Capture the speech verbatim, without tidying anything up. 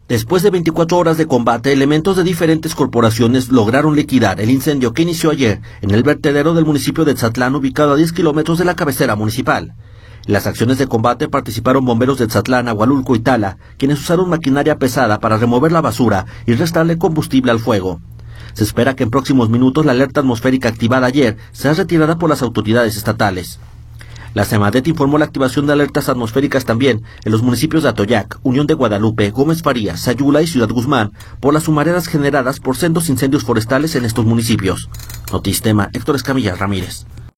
Después de veinticuatro horas de combate, elementos de diferentes corporaciones lograron liquidar el incendio que inició ayer en el vertedero del municipio de Tzatlán, ubicado a diez kilómetros de la cabecera municipal. En las acciones de combate participaron bomberos de Tzatlán, Ahualulco y Tala, quienes usaron maquinaria pesada para remover la basura y restarle combustible al fuego. Se espera que en próximos minutos la alerta atmosférica activada ayer sea retirada por las autoridades estatales. La SEMADET informó la activación de alertas atmosféricas también en los municipios de Atoyac, Unión de Guadalupe, Gómez Farías, Sayula y Ciudad Guzmán por las humaredas generadas por sendos incendios forestales en estos municipios. Notistema, Héctor Escamilla Ramírez.